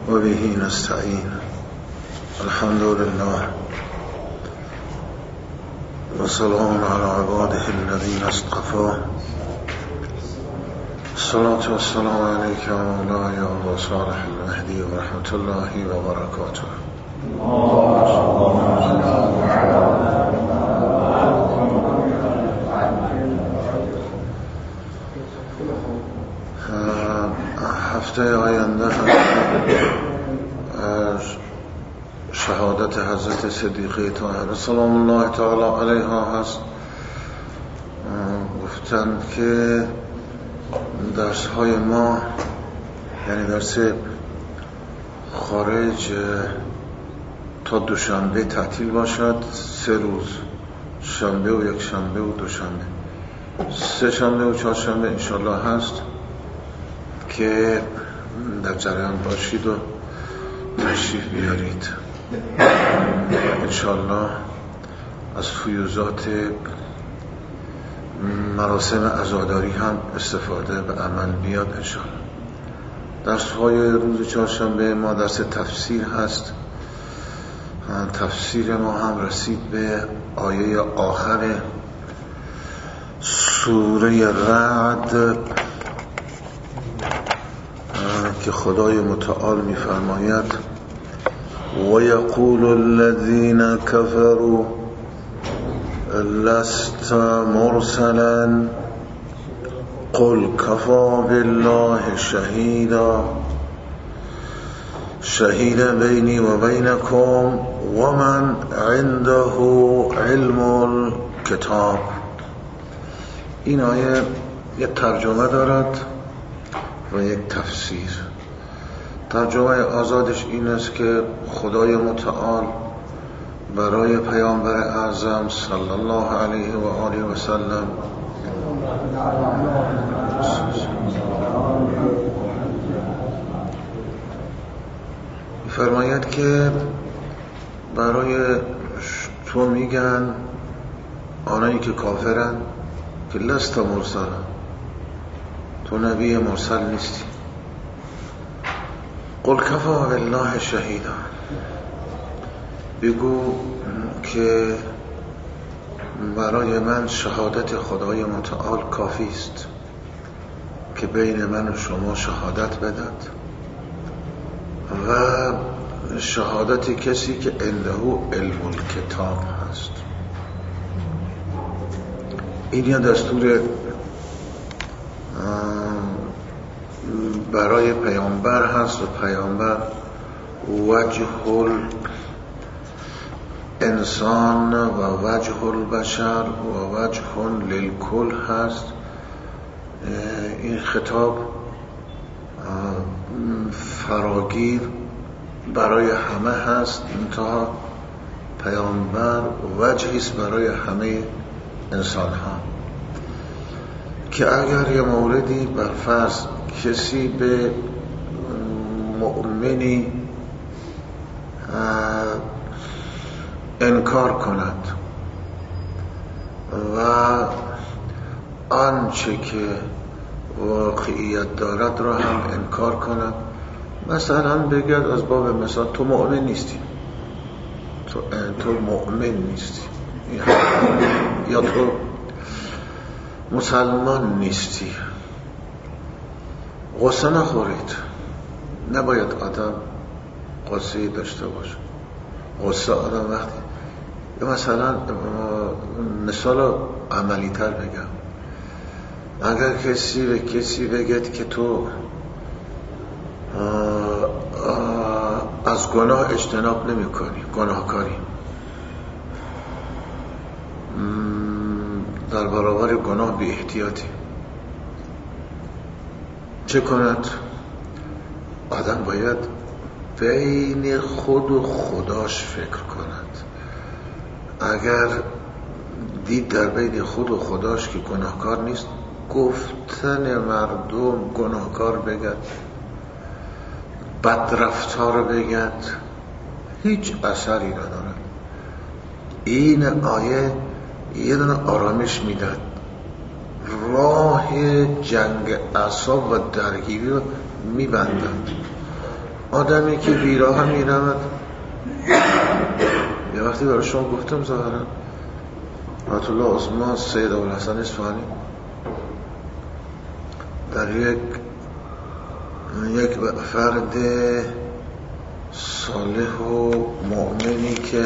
وبه نستعين. الحمد لله وسلام على عباده الذين اصطفى. الصلاة والسلام عليك يا مولاي يا أبا صالح المهدي ورحمة الله وبركاته. هفته آینده از شهادت حضرت صدیقه طاهره سلام الله تعالی علیها هست. گفتند که درس های ما یعنی درس خارج تا دوشنبه تعطیل باشد، 3 روز، شنبه و یک شنبه و دوشنبه، 3 شنبه و 4 شنبه انشالله هست که در جریان باشید و تشریف بیارید. انشالله از فیوزات مراسم عزاداری هم استفاده به عمل بیاد انشالله. درس های روز چهارشنبه ما درس تفسیر هست. تفسیر ما هم رسید به آیه آخر سوره رعد که خدای متعال می‌فرماید و یقول الذین کفروا لست مرسلا قل کفی بالله شهیدا بینی و بینکم و من عنده علم الکتاب. این آیه یک ترجمه دارد و یک تفسیر. ترجمه آزادش این است که خدای متعال برای پیامبر اعظم صلی الله علیه و آله و سلم فرماید که برای تو میگن آنایی که کافرن که لست مرسل، تو نبی مرسل نیستی. قل کفی بالله شهیدا، بگو که برای من شهادت خدای متعال کافی است که بین من و شما شهادت بدهد و شهادت کسی که عنده علم الکتاب هست. این یه دستور برای پیامبر هست و پیامبر وجه الانسان و وجه البشر و وجه للکل هست. این خطاب فراگیر برای همه هست، انتها پیامبر وجهی است برای همه انسان ها که اگر یه موردی برفرض کسی به مؤمنی انکار کند و آنچه که واقعیت دارد را هم انکار کند، مثلا بگید از باب مثال تو مؤمن نیستی، تو مؤمن نیستی یا تو مسلمان نیستی. غصه نخورید، نباید آدم غصه داشته باشه. غصه آدم وقتی مثلا مثال عملی تر بگم، اگر کسی به کسی بگید که تو از گناه اجتناب نمی کنی، گناهکاری، در برابر گناه بی احتیاطی، چه کند؟ آدم باید بین خود و خداش فکر کند. اگر دید در بین خود و خداش که گناهکار نیست، گفتن مردم گناهکار بگد، بدرفتار بگد، هیچ اثری ندارد. این آیه یه دونه آرامش میداد، راه جنگ اعصاب و درگیری رو میبندند. آدمی که بیراه می رود. یه وقتی برای شما گفتم ظاهرا آیت الله عظما سید ابوالحسن اصفهانی در یک فرد صالح و مؤمنی که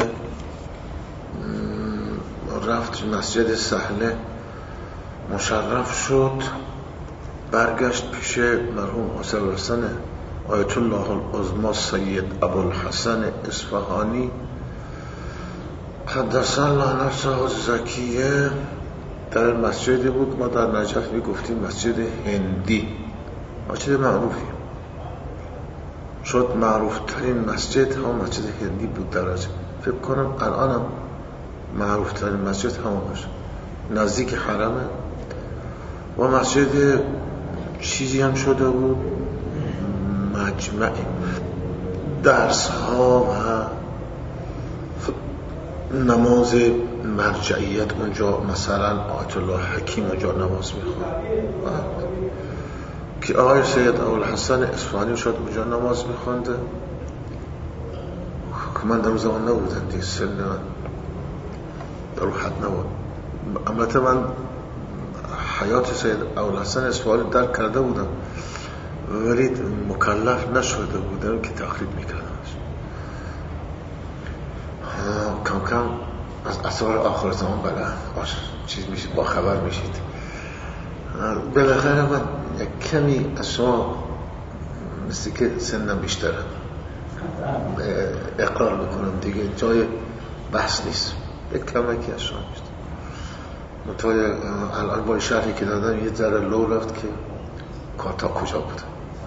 رفت مسجد سهله مشرف شد، برگشت پیش مرحوم حسین آیت الله العظما سید ابوالحسن اصفهانی قدس الله نفسه زکیه در مسجدی بود. ما در نجف میگفتیم مسجد هندی، مسجد معروفی شد، معروف ترین مسجد هم مسجد هندی بود درجه. فکر کنم الانم معروف ترین مسجد همون باشه، نزدیک حرمه و مسجد چیزی هم شده بود، مجمع درس ها و نماز مرجعیت اونجا، مثلا آیت الله حکیم اونجا نماز میخوند که آقای سید ابوالحسن اصفهانی شد اونجا نماز میخونده که من در اون زمان نبودم دیگه، سن من در حد نبود. البته من حیات سید ابوالحسن اصفهانی درک کرده بودم ولی مکلف نشده بودم که تقلید میکردم. کم کم از اسرار آخر زمان چیز میشید، با خبر میشید. بالاخره من کمی از شما مثل که سنم بیشتره اقرار بکنم دیگه، جای بحث نیست، یک کمکی از شما بیشتر. متوجه الان با شرحی که دادم یه ذره لو رفت که کارتا کجا بود.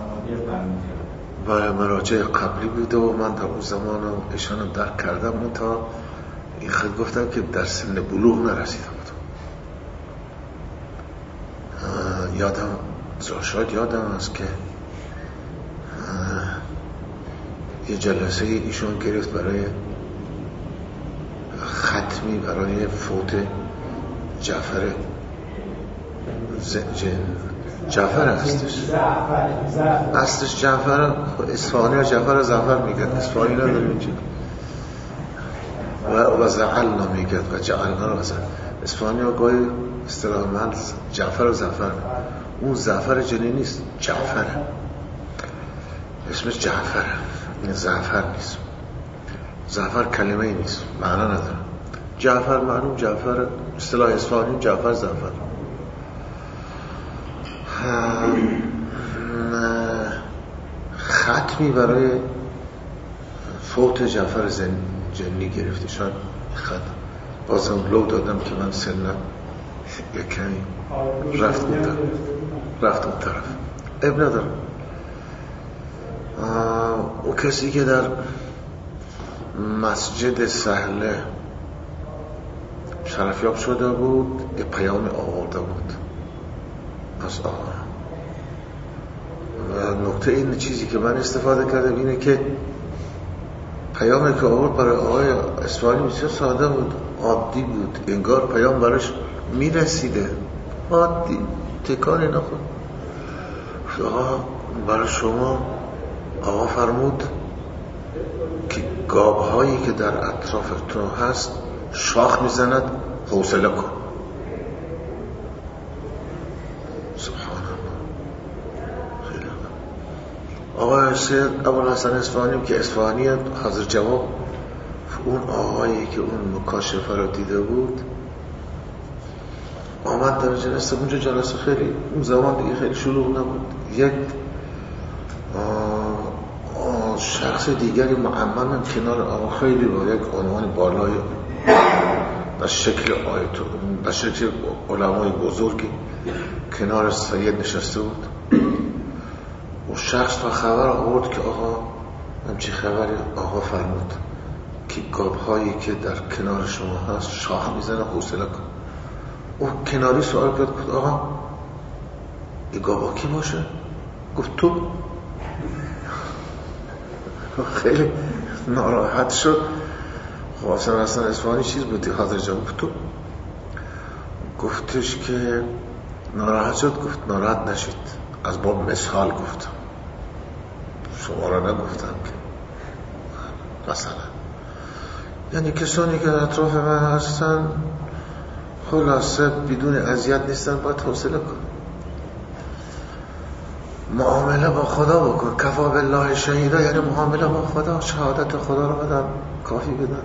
برای مراجع قبلی بوده و من در اون زمان ایشانم درک کردم، من تا این خود گفتم که در سن بلوغ نرسیده بود. شاید یادم است که یه جلسه ایشون گرفت برای ختمی برای فوت جعفر هستش جعفر اصفهانی ها جعفر زعفر میگن، اصفهانی نداریم اینجا و زعلنا میگن و جعلنا رو اصفهانی ها گاهی اصطلاحاً جعفر و زعفر، اون زعفر جنی نیست، جعفر اسمش جعفر، این زعفر نیست. زعفر کلمه ای نیست، معنا نداره. جعفر معلوم جعفر، اصطلاح اصفهانی جعفر زعفر. ختمی برای فوت جعفر جنی گرفته، شاید خط بازم لو دادم که من سنم یک کمی رفت اون طرف، اب ندارم. او کسی که در مسجد سهله شرفیاب شده بود یه پیام آورده بود از آقا، و نکته این چیزی که من استفاده کردم اینه که پیامی که آورد برای آقای اصفهانی بسیار ساده بود، عادی بود، انگار پیام براش میرسیده، عادی، تکانی نخورد. آقا برای شما آقا فرمود که گابهایی که در اطرافتون هست شاخ میزند، حوصله کن. سبحان الله. آقای سید ابوالحسن اصفهانی که اصفهانی حاضر جواب، اون آقایی که اون مکاشفه رو دیده بود آمد در جلسه. اونجا جلسه خیلی اون زمان دیگه خیلی شلوغ نبود، یک شخص دیگری معمم کنار آقا خیلی با یک عنوان بالای در شکل آیت، در شکل علمای بزرگی کنار سید نشسته بود. و شخص تا خبر آورد که آقا همچی خبری، آقا فرمود که گابهایی که در کنار شما هست شاخ میزنه، حوصله کن. او کناری سوال کرد، گفت آقا این گابها کی باشه؟ گفت تو. خیلی ناراحت شد. خب اصلا اصفهانی چیز بودی، حاضر جواب تو. گفتش که ناراحت شد، گفت ناراحت نشید، از باب مثال گفت. شما را نگفتم که مثلا، یعنی کسانی که اطراف من هستن خلاصه بدون اذیت نیستن، باید حوصله کن، معامله با خدا بکن. کفا بالله شهیدا یعنی معامله با خدا، شهادت خدا رو بدن کافی بدن.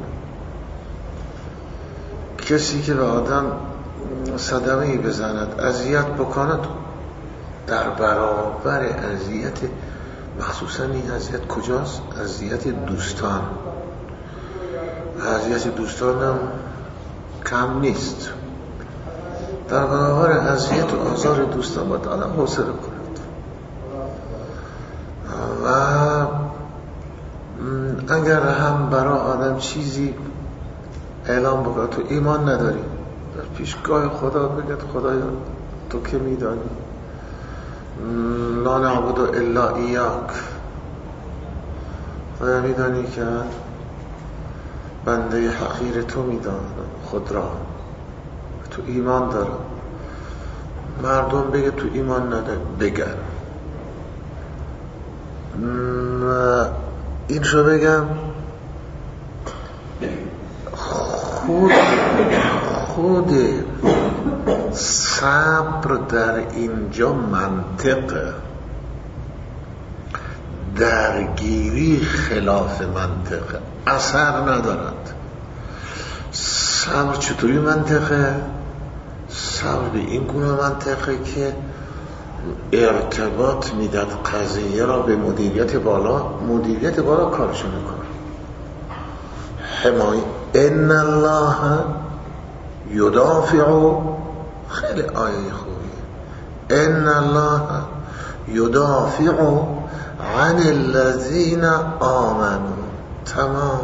کسی که به آدم صدمه‌ای بزند، اذیت بکند، در برابر اذیت، مخصوصا این اذیت کجاست؟ اذیت دوستان. اذیت دوستان هم کم نیست. در برابر اذیت و آزار دوستان باید آدم حوصله کند و اگر هم برای آدم چیزی اعلام بکنه تو ایمان نداری، در پیشگاه خدا بگید خدایا تو که میدانی، لا نعبد الا ایاک، خدا میدانی که بنده حقیر تو میدانم خود را، تو ایمان دارم. مردم بگه تو ایمان نداره، بگن. این رو بگم، خود صبر در اینجا منطقه، درگیری خلاف منطقه، اثر ندارد. صبر چطوری منطقه؟ صبر به این گونه منطقه که ارتباط میداد قضیه را به مدیریت بالا، مدیریت بالا کارشو میکنه. حمایه ان الله یدافع، خیلی آیه خوبیه، ان الله یدافع عن الذین آمنوا. تمام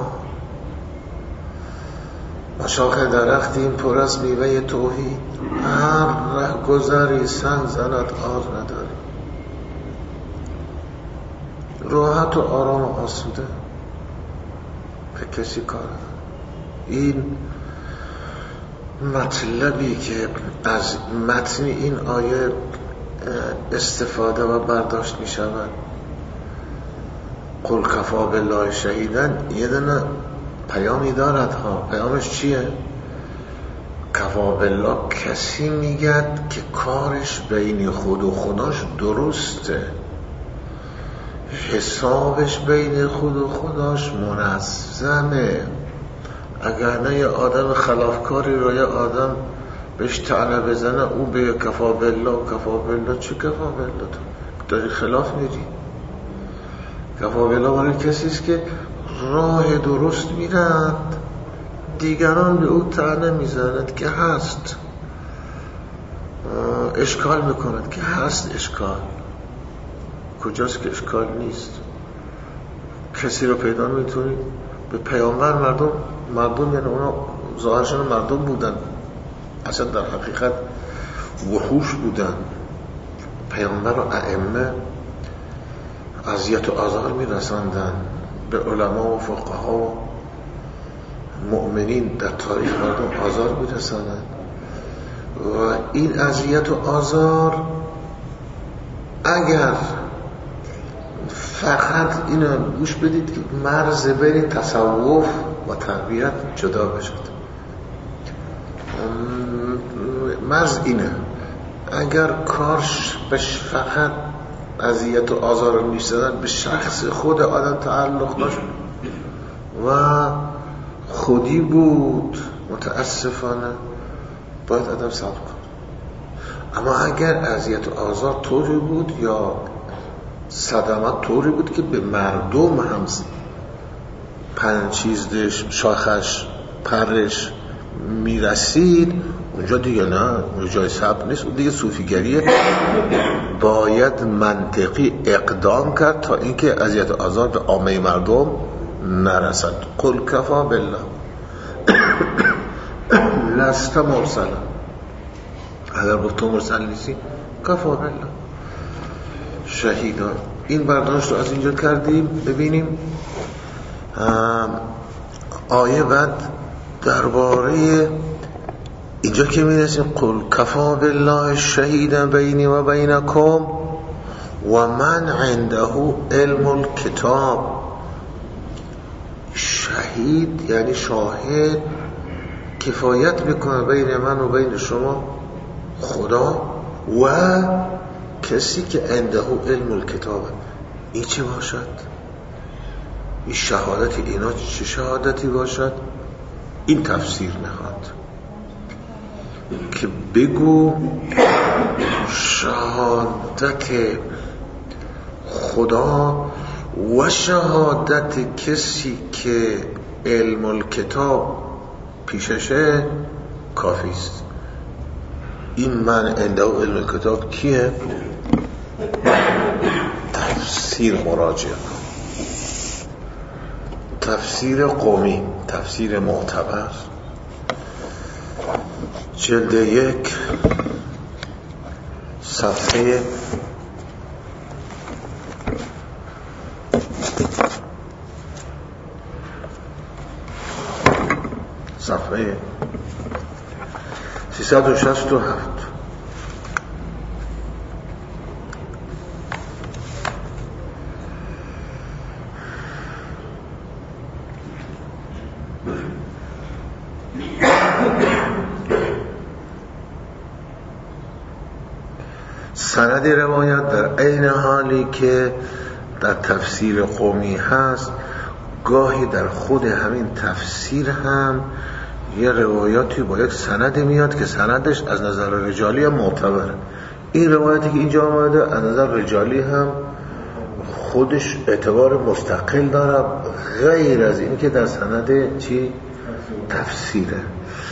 مشاخه درختی این پر از میوه توحید، هر ره گذری سنگ زند آز نداری، راحت و آرام و آسوده، به کسی کار. این مطلبی که از متن این آیه استفاده و برداشت می شود، قل کفا بالله شهیدن، یه دونه پیامی دارد ها. پیامش چیه؟ کفا بالله کسی میگد که کارش بین خود و خداش درسته، حسابش بین خود و خداش منظمه. اگر نه یه آدم خلافکاری رو یه آدم بهش طعنه بزنه، او به کفا بالله و کفا بالله. چه کفا بالله؟ تو داری خلاف میری. کفا بالله برای کسیست که راه درست میرند، دیگران به او طعنه میزنند که هست، اشکال میکند که هست. اشکال کجاست که اشکال نیست؟ کسی رو پیدا میتونی به پیامبر، مردم یعنی اونا ظاهرشان مردم بودن، اصلا در حقیقت وحوش بودن. پیامبر و ائمه اذیت و آزار میرساندن به علما و فقها و مؤمنین، در تاریخ مردم آزار میرساندن و این اذیت و آزار اگر فقط اینو گوش بدید که مرز بین تصوف و تربیت جدا بشد، مرز اینه. اگر کارش بهش فقط اذیت و آزار میشدن به شخص خود آدم تعلق داشت و خودی بود، متاسفانه باید آدم صبر کنه. اما اگر اذیت و آزار طوری بود یا صدمات طوری بود که به مردم هم پنچیزش، شاخش، پرش میرسید، اونجا دیگه نه، اونجا جای صبر نیست، اون دیگه صوفیگریه. باید منطقی اقدام کرد تا اینکه اذیت و آزار به عامه مردم نرسد. قل کفا بالله لست مرسلا، اگر با تو مرسل نیستی کفا بالله شهیدا. این برداشت رو از اینجا کردیم. ببینیم آیه بعد درباره اینجا که میرسیم قل کفا بالله شهیدا بینی و بینکم، و من عنده علم الکتاب. شهید یعنی شاهد کفایت میکنه بین من و بین شما خدا و کسی که عنده علم الکتاب. این چه باشد؟ این شهادت اینا چه شهادتی باشد؟ این تفسیر میخواد که بگو شهادت خدا و شهادت کسی که علم الکتاب پیششه کافی است. این من عنده علم الکتاب کیه؟ تفسیر مراجعه، تفسیر قومی، تفسیر معتبر، جلد 1 صفحه 367. سند روایت در عین حالی که در تفسیر قومی هست، گاهی در خود همین تفسیر هم یه روایاتی با یک سند میاد که سندش از نظر رجالی هم معتبره. این روایتی که اینجا آمده از نظر رجالی هم خودش اعتبار مستقل داره، غیر از این که در سند چی؟ تفسیره.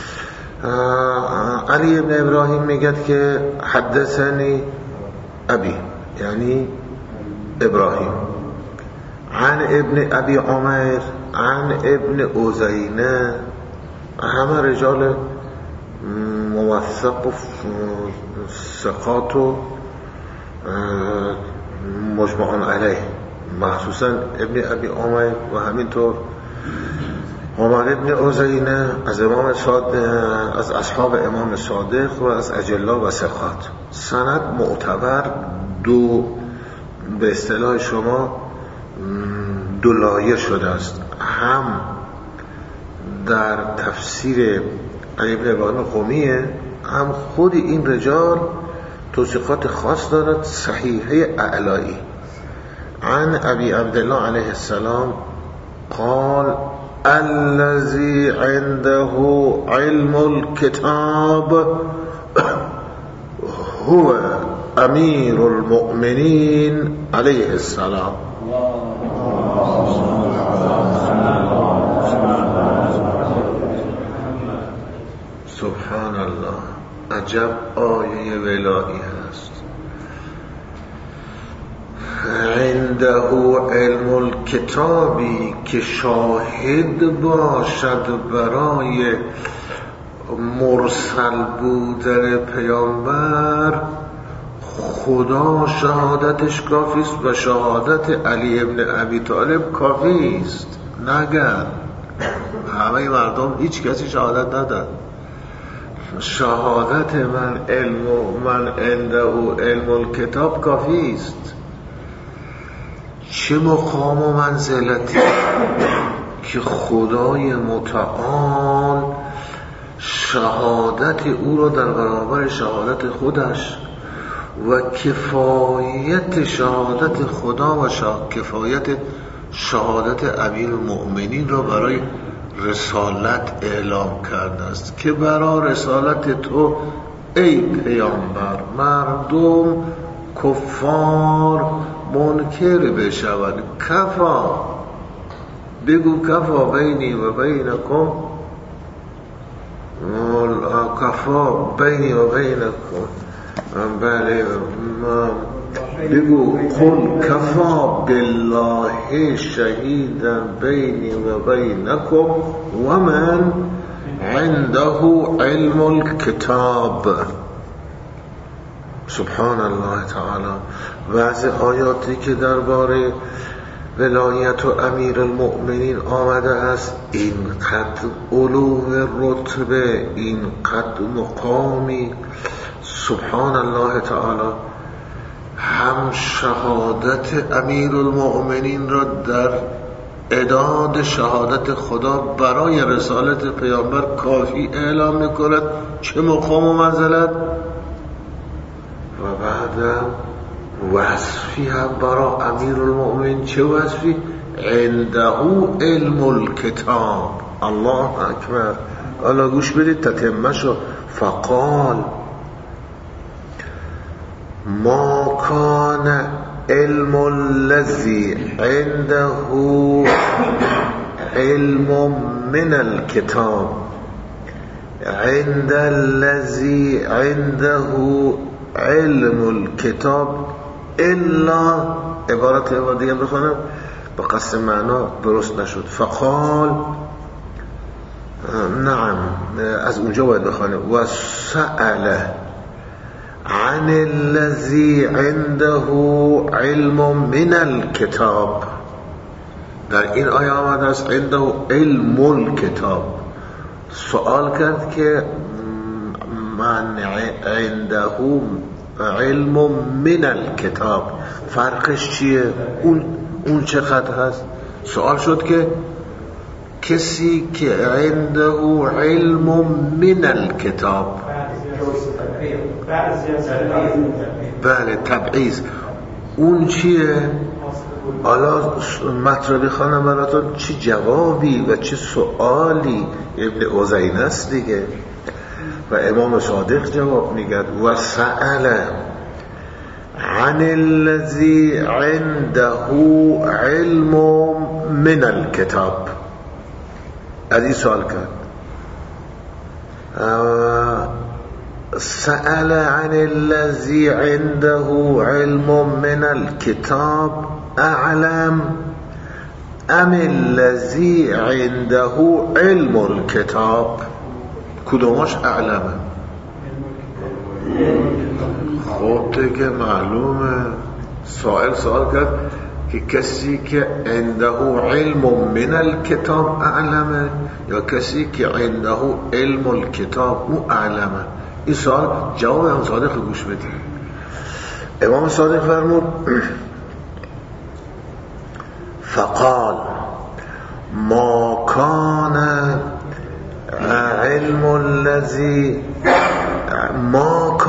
علی ابن ابراهیم میگه که حدثنی ابی، یعنی ابراهیم، عن ابن ابی عمر عن ابن اوزینه، همه رجال موثق و ثقات و مجمعان علیه، مخصوصا ابن ابی عمر و همینطور عمر ابن اوزینه از امام صادق، از اصحاب امام صادق و از اجلا و ثقات. سند معتبر دو به اصطلاح شما دو لایه شده است، هم در تفسیر علی بن ابراهیم قومیه، هم خود این رجال توصیفات خاص دارد، صحیحه اعلایی. عن ابی عبدالله علیه السلام قال الذي عنده علم الكتاب هو امیر المؤمنین علیه السلام. سبحان الله، عجب آیه ولایی هست. عنده علم الکتابی که شاهد باشد برای مرسل بودن پیامبر، خدا شهادتش کافی است و شهادت علی ابن ابی طالب کافی است. نگن همه مردم هیچ کسی شهادت نداد. شهادت من عنده علم الکتاب کافی است. چه مقام و منزلتی که خدای متعال شهادت او را در برابر شهادت خودش و کفایت شهادت خدا و کفایت شهادت امیر المؤمنین را برای رسالت اعلام کرده است که برای رسالت تو ای پیامبر مردم کفار منکر بشوند. کفا، بگو کفا بینی و بینکم، کفا بینی و بینکم، بله، بگو قل کفا بالله شهیدا بینی و بینکم و من عنده علم الکتاب. سبحان الله تعالی. بعضی آیاتی که درباره ولایت و امیر المؤمنین آمده است، اینقدر علو رتبه، اینقدر مقامی، سبحان الله تعالی. هم شهادت امیرالمؤمنین را در اعداد شهادت خدا برای رسالت پیامبر کافی اعلام میکند، چه مقام و منزلت، و بعد وصفی هم برای امیرالمؤمنین. چه وصفی؟ عنده علم الکتاب. الله اکبر. حالا گوش بدید تتمه شو. فقال ما کان علم الذی عنده علم من الكتاب عند الذی عنده علم الكتاب الا، عبارت دیگه بخونم به قصد معنا درست نشد. فقال نعم، از اونجا باید بخونم و سأل عن الذي عنده علم من الكتاب. در این آیه آمده است عنده علم الكتاب. سوال کرد که من عنده علم من الكتاب فرقش چیه؟ اون چقدر هست؟ سوال شد که کسی که عنده علم من الكتاب، بله تبعیض، اون چیه؟ حالا مطلبی خانم براتون چی جوابی و چی سوالی ابن عزینه است دیگه، و امام صادق جواب میگه و سأل عن الذی عنده علم من الكتاب. از این سوال کرد. سأل عن الذي عنده علم من الكتاب أعلم أم الذي عنده علم الكتاب؟ کدومش اعلمه؟ خب دیگه معلومه. سوال کرد که کسی که عنده علم من الكتاب اعلمه یا کسی که عنده علم الكتاب او اعلمه. این سوال جواب امام صادق گوش بدید. امام صادق فرمود فقال ما کان علم الذی ما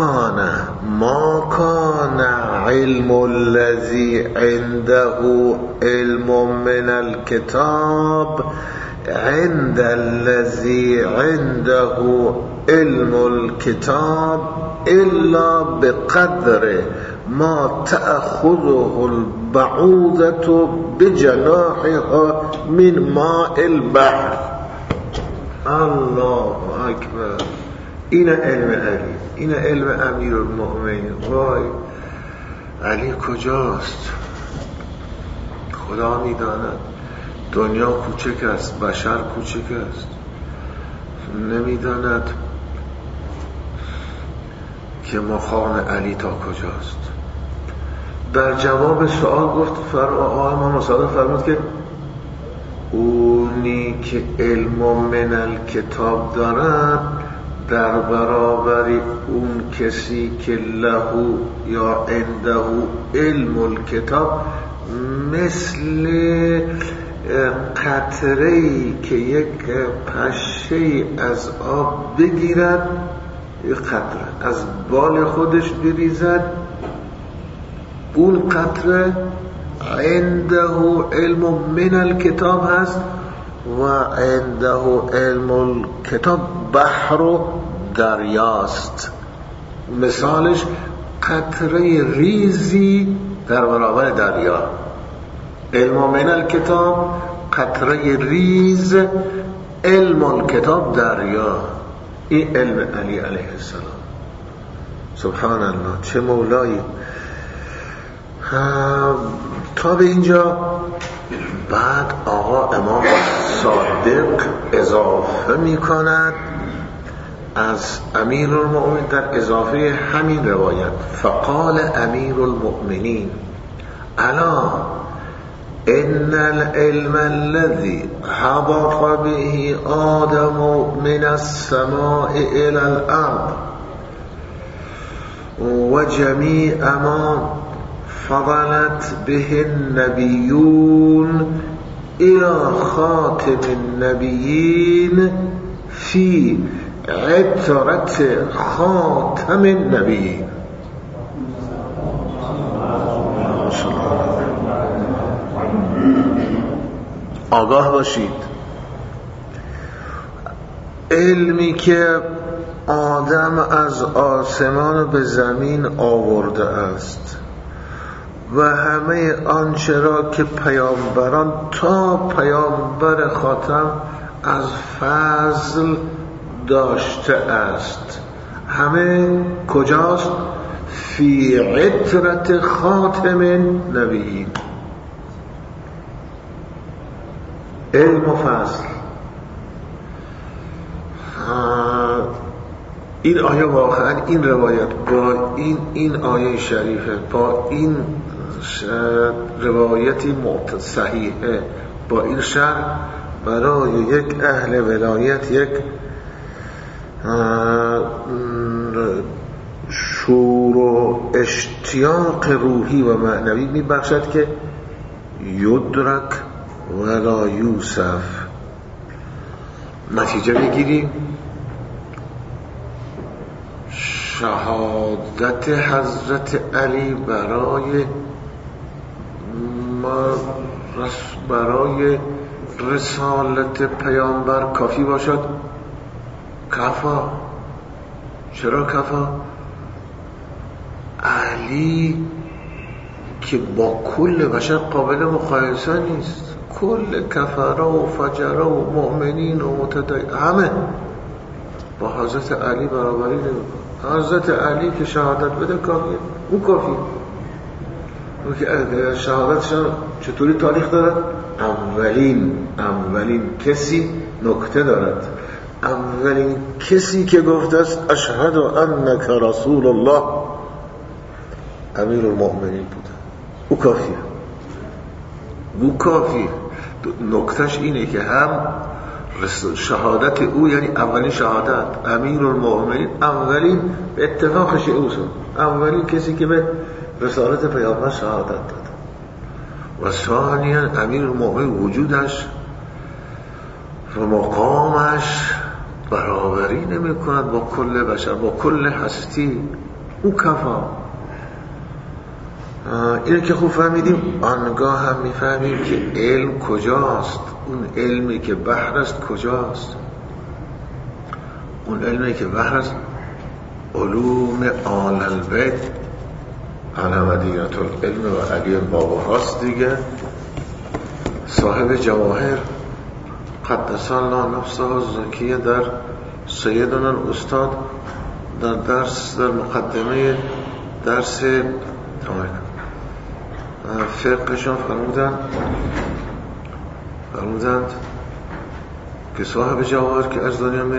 کان علم الذی عنده علم من الكتاب عند الذي عنده علم الكتاب إلا بقدر ما تأخذه البعوضة بجناحها من ماء البحر. الله اکبر. این علم علی، این علم امیرالمؤمنین. وای علی کجاست؟ خدا میداند. دنیا کوچک است، بشر کوچک است، نمیداند که مقام علی تا کجاست. در جواب سوال گفت امام صادق فرمود که اونی که علم من الکتاب دارد در برابر اون کسی که لهو یا عنده علم الکتاب مثل قطره‌ای که یک پشه از آب بگیرد، یک قطره از بال خودش بریزد، اون قطره عنده علم من الکتاب هست و عنده علم الکتاب بحر و دریاست. مثالش قطره ریزی در برابر دریا. علم من الکتاب قطره ریز، علم الکتاب دریا. این علم علی علیه السلام. سبحان الله، چه مولایی. تا به اینجا بعد آقا امام صادق اضافه می کند از امیرالمؤمنین در اضافه همین روایت فقال امیرالمؤمنین الا ان العلم الذي هبط به آدم من السماء الى الارض و جمیع ما فضلت به النبیون الى خاتم النبیین فی عطرت خاتم النبیین. آگاه باشید، علمی که آدم از آسمان به زمین آورده است و همه آنچه را که پیامبران تا پیامبر خاتم از فضل داشته است، همه کجاست؟ فی عطرت خاتم نبیین. علم و فضل. این آیه واقعا، این روایت با این آیه شریفه، با این روایتی صحیحه، با این شرح برای یک اهل ولایت یک شور و اشتیاق روحی و معنوی میبخشد که یدرک ولا یوسف. نتیجه بگیریم شهادت حضرت علی برای رسالت پیامبر کافی باشد؟ کفا. چرا کفا؟ علی که با کل بشر قابل مقایسه نیست، کل کفره و فجره و مؤمنین و متدین همه با حضرت علی برابری نمی‌کنه. حضرت علی که شهادت بده کافیه، اون کافیه. اون که شهادتشان چطوری تاریخ دارد؟ اولین کسی نکته دارد، اولین کسی که گفته است اشهد انک رسول الله امیر المؤمنین بوده. او کافیه. نکتهش اینه که هم شهادت او یعنی اولین شهادت، امیر المؤمنین اولین به اتفاقش اوست، اولین کسی که به رسالت پیامبر شهادت داد. و ثانیا امیر المؤمنین وجودش و مقامش برابری نمی کند با کل بشر، با کل هستی. او کفا. اینه که خوب فهمیدیم، آنگاه هم میفهمیم که علم کجاست. اون علمی که بحر است کجاست؟ اون علمی که بحر است علوم آل البیت علی مدینة العلم و علی بابا هاست دیگه. صاحب جواهر قدس الله نفسه الزکیه در سیدنا الاستاد در مقدمه درس فقهشان فرمودند که صاحب جواهر که از دنیا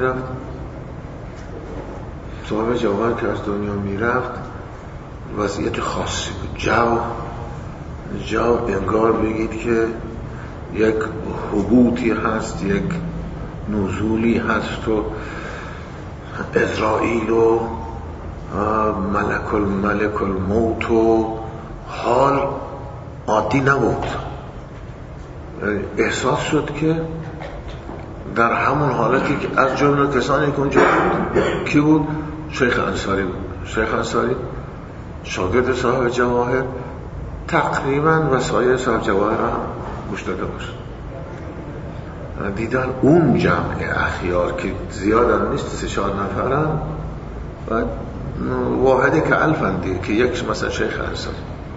میرفت وضعیت خاصی بود. جو انگار بگید که یک هبوطی هست، یک نزولی هست و اسرائیل و ملک الموت و حال عادی نبود. احساس شد که در همون حالتی که از جمله کسانی که اونجا بود کی بود؟ شیخ انصاری بود. شیخ انصاری شاگرد صاحب جواهر تقریبا وسایل صاحب جواهر هم گوش داده باشد. دیدن اون جمع اخیار که زیادن نیست، 3-4 نفرن و واحدی که الفندی که یک مثلا شیخ انصاری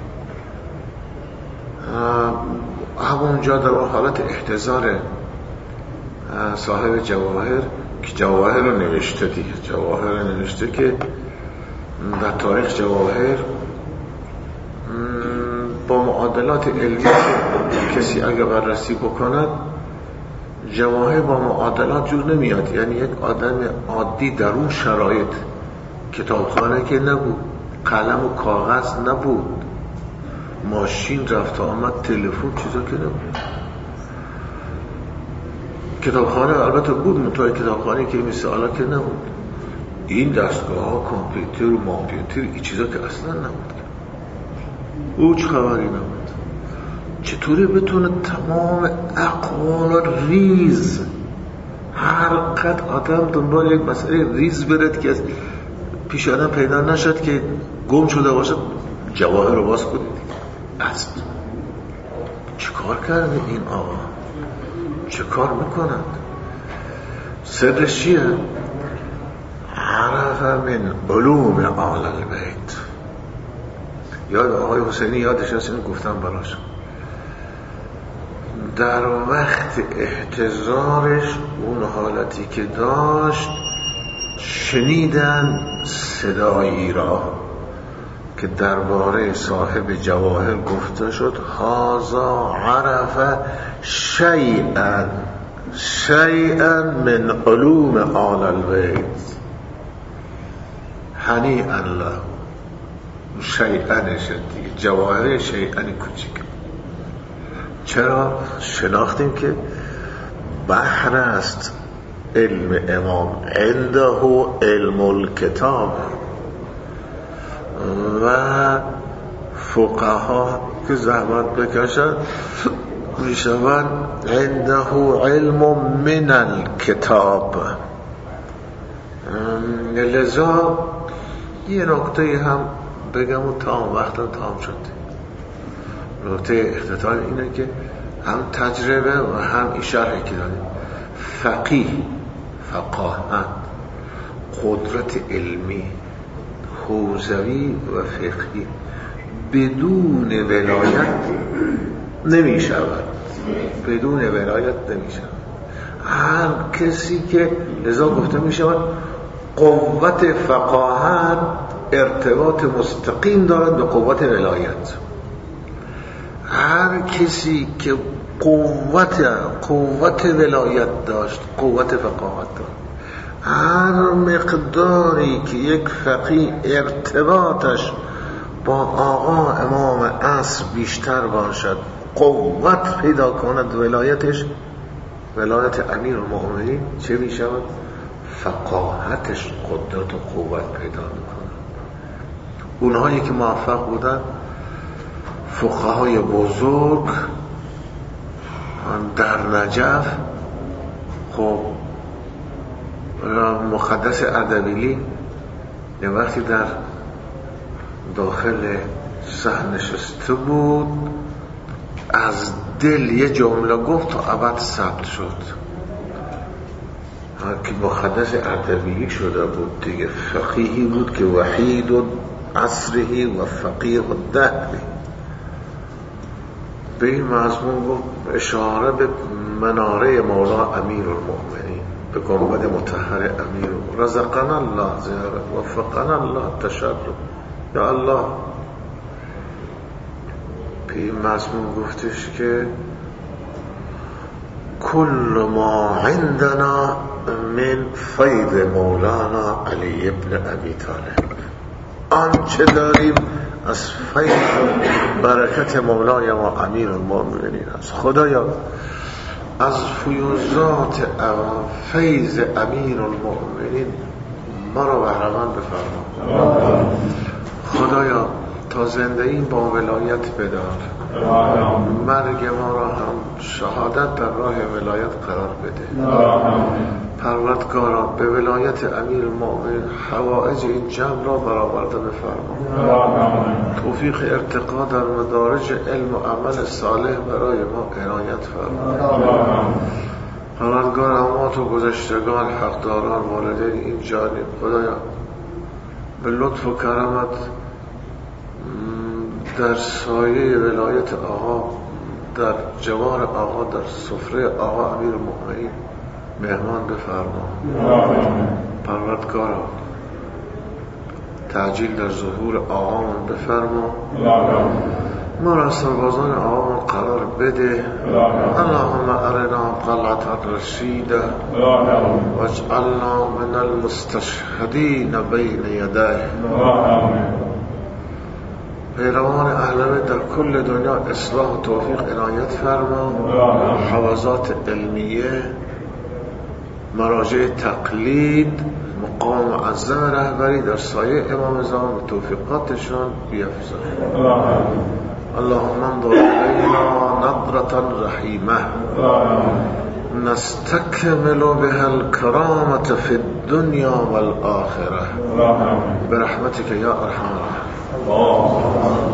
همونجا در اون حالت احتضار صاحب جواهر که جواهر رو نوشته دیگه، جواهر رو نوشته که در تاریخ جواهر با معادلات علمی کسی اگر بررسی بکند جواهر با معادلات جور نمیاد. یعنی یک آدم عادی در اون شرایط، کتابخانه که نبود، قلم و کاغذ نبود، ماشین رفت آمد، تلفن چیزا که نبود. کتابخانه البته بود، متوجه کتابخانه که مثل حالا که نبود. این دستگاه ها، کامپیوتر و مامپیوتر، این چیزا که اصلا نبود. او چه خبری نبود. چطوری بتونه تمام اقوال ریز، هر قد آدم دنبال یک مسئله ریز برد که از پیش آدم پیدا نشد که گم شده باشد، جواهر رو باز کنید است. چه کار کرده این آقا؟ چه کار میکنند؟ سرش چیه؟ عرف من علوم آل البیت. یاد آقای حسینی یادش هست، اینو گفتم براش. در وقت احتضارش اون حالتی که داشت، شنیدن صدایی را که درباره صاحب جواهر گفته شد، هذا عرف شیئا من علوم آل البیت هنیئا له. شیئا شدی جواهر شیئا کوچیک. چرا؟ شناختیم که بحر است علم امام، عنده علم الکتاب، و فقها که زحمت بکشن میشوند عنده علم من الکتاب. لذا یه نکته هم بگم و وقتا تمام شد. نکته اختتام اینه که هم تجربه و هم این شرحی که داریم، فقاهت، قدرت علمی، حوزوی و فقهی بدون ولایت نمی شود. بدون ولایت نمی شود. هر کسی که لذا گفته می شود قوت فقاهت ارتباط مستقیم دارد به قوت ولایت. هر کسی که قوت ولایت داشت، قوت فقاهت داشت. هر مقداری که یک فقیه ارتباطش با آقا امام عصر بیشتر باشد، قوت پیدا کند ولایتش، ولایت امیر المؤمنین چه می شود؟ فقاهتش قدرت و قوت پیدا می کند. اونهایی که موفق بودن فقهای بزرگ در نجف، خب مقدس اردبیلی یه وقتی در داخل صحن نشسته بود، از دل یه جمله گفت تا ابد ثبت شد که مقدس اردبیلی شده بود دیگه. فقیهی بود که وحید و عصره و فقیه و دهری. به این مضمون گفت اشاره به مناره مولا امیر المؤمنین، به گنبد مطهر امیر. رزقنا الله زیارت، وفقنا الله تشرف. یا الله. به این مضمون گفتش که کل ما عندنا من فیض مولانا علی ابن ابی طالب. آنچه داریم از فیض برکت مولای ما امیر المؤمنین است. خدایا از فیوزات فیض امیر المؤمنین ما را بهره‌مند بفرما. خدایا تا زندگی با ولایت بدار، مرگ ما را هم شهادت در راه ولایت قرار بده. پروردگارا به ولایت امیر المؤمنین حوائج این جمع را برآورده بفرما. توفیق ارتقا در مدارج علم و عمل صالح برای ما عنایت فرما. پروردگار اموات و گذشتگان، حقداران، والدین این جانب، خدایا به لطف و کرمت در سایه ولایت آقا، در جوار آقا، در سفره آقا امیر المؤمنین مهمان بفرما. پروردگارا تعجیل در ظهور آقامون بفرما. ما را سربازان آقامون قرار بده. اللهم ارنا قلعة الرشید واجعلنا من المستشهدین بین یدیه. پیروان اهل بیت در کل دنیا اصلاح و توفیق عنایت فرما. حوزات علمیه، مراجع تقلید، مقام معظم رهبری در سایه امام زمان و توفیقاتشان بیفزا. اللهم انظر إلينا نظرة رحيمة نستكمل بها الكرامة في الدنيا والآخرة برحمتك يا أرحم الراحمين.